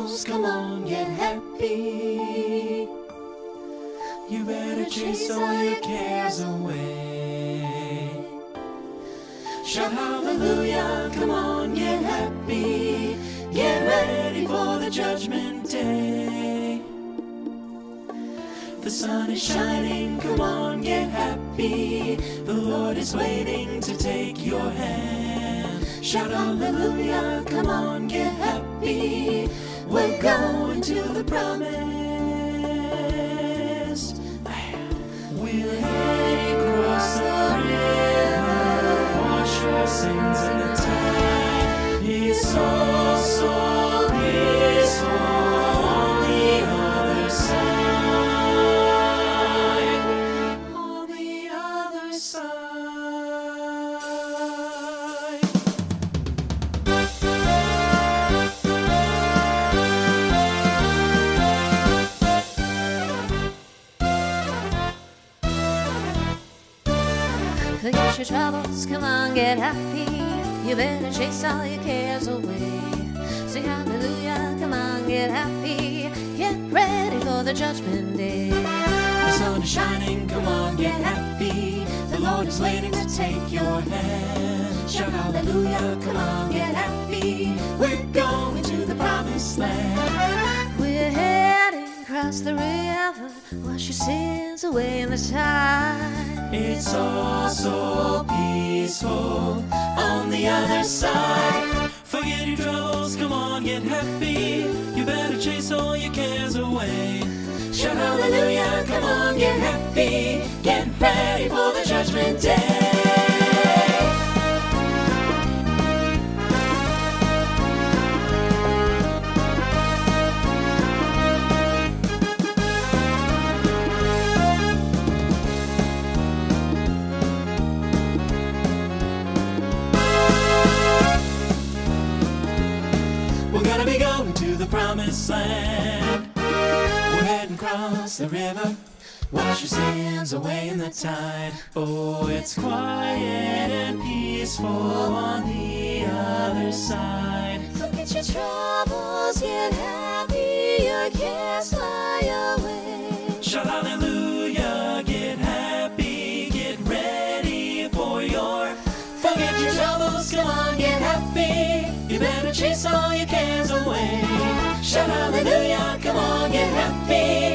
troubles, come on, get happy. You better chase all your cares away. Shout hallelujah, come on, get happy. Get ready for the judgment day. The sun is shining, come on, get happy. The Lord is waiting to take your hand. Shout hallelujah, come on, get happy. We're going to the promised land. We're heading across the river, wash our sins in the tide. It's all so peaceful on the other side. On the other side. Forget your troubles, come on, get happy. You better chase all your cares away. Sing hallelujah, come on, get happy. Get ready for the judgment day. The sun is shining, come on, get happy. The Lord is waiting to take your hand. Shout hallelujah, come on, get happy. We're going to the promised land. We're heading across the river, wash your sins away in the tide. It's all so peaceful on the other side. Forget your troubles, come on, get happy. You better chase all your cares away. Shout hallelujah, come on, get happy. Get ready for the judgment day. We're gonna be going to the promised land. We're heading across the river, wash your sins away in the tide. Oh, it's quiet and peaceful on the other side. Forget your troubles, get happy, your cares fly away. Shout hallelujah, get happy, get ready for your... Forget your troubles, come on, get happy. You better chase all your cares away. Shout hallelujah, come on, get happy.